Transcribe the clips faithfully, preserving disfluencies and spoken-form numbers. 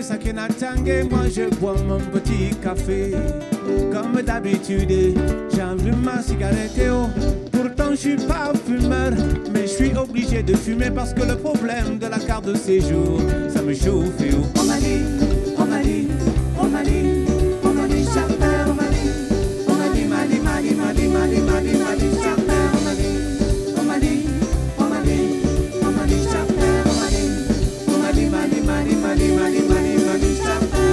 Sakina Tanguay, moi je bois mon petit café. Comme d'habitude, j'allume ma cigarette. Oh. Pourtant je suis pas fumeur, mais je suis obligé de fumer parce que le problème de la carte de séjour, ça me chauffe. Oh. On m'a dit, on m'a dit, on m'a dit, on m'a dit ça fait, on m'a dit, on m'a dit, m'a dit, m'a dit, m'a dit, m'a dit, m'a dit, m'a dit ça fait, on m'a dit, on m'a dit, on m'a dit, on m'a dit ça fait, on m'a dit, on m'a dit, m'a dit, m'a dit, m'a dit, m'a dit, m'a dit, m'a dit ça fait.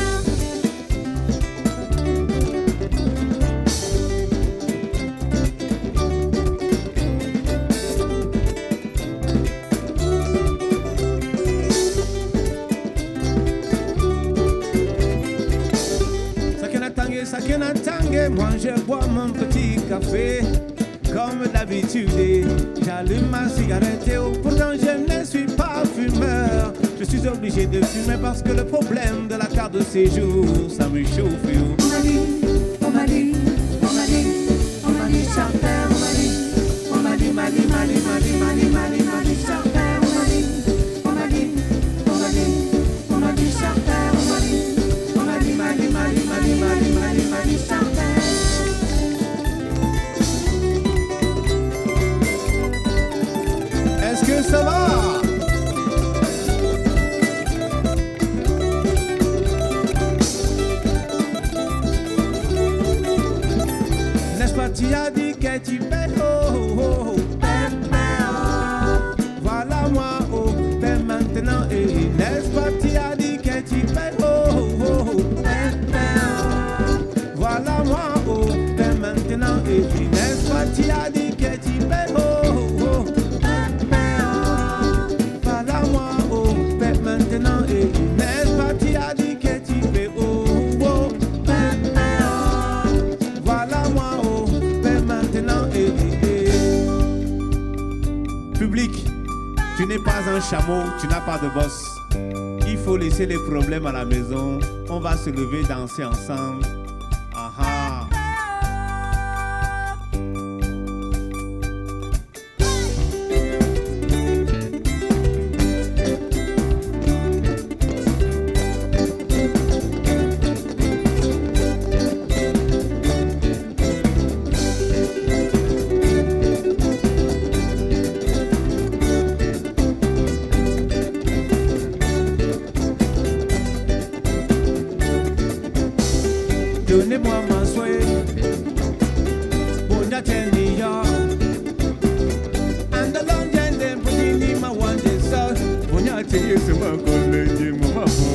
Sakina Tanguay, moi je bois mon petit café. Comme d'habitude, j'allume ma cigarette. Oh, pourtant je ne suis pas fumeur. Je suis obligé de fumer parce que le problème de la carte de séjour, ça me chauffe. Oh. On m'a dit, on m'a dit, on m'a dit, on m'a dit ça fait, on m'a dit, on m'a dit, m'a dit, m'a dit, m'a dit, m'a dit, m'a dit, m'a dit ça fait, on m'a dit, on m'a dit, on m'a dit, on m'a dit ça fait, on m'a dit, on m'a dit, m'a dit, m'a dit, m'a dit, m'a dit, m'a dit, m'a dit ça fait. Est-ce que ça va? N'est-ce pas, tu as dit que tu paies, oh, oh, oh. Voilà moi, oh, paie maintenant, et n'est-ce pas, tu as dit que tu paies, oh, oh, oh. Voilà moi, oh, paie maintenant, et n'est-ce pas, tu as dit que tu paies, oh, oh, oh. Voilà moi, oh, paie maintenant, et n'est-ce pas, tu as dit que tu paies, oh, oh. Voilà moi, oh, paie maintenant, et public, tu n'es pas un chameau, tu n'as pas de boss. Il faut laisser les problèmes à la maison. On va se lever, danser ensemble. Aha. Donnez-moi ma soirée, bon d'attenir. And the long and then putting in my one day so. Bon d'attenir, c'est ma collègue, mon maman.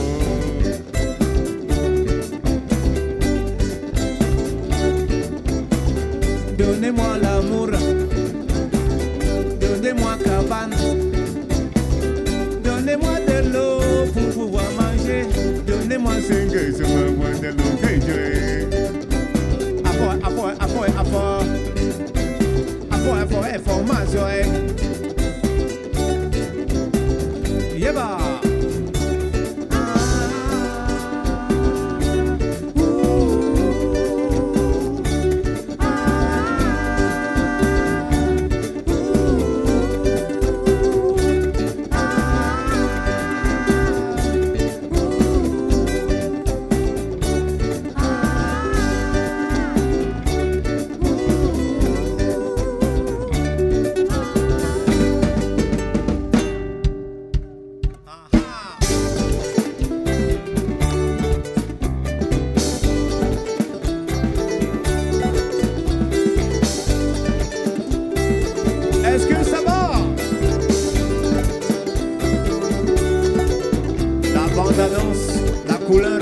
Donnez-moi l'amour, donnez-moi cabane, donnez-moi de l'eau pour pouvoir manger. Donnez-moi cinq gars, c'est ma one de l'eau que j'ai. Apport, apport, apport, apport, apport, information. Yeba. Est-ce que ça va? La bande-annonce, la couleur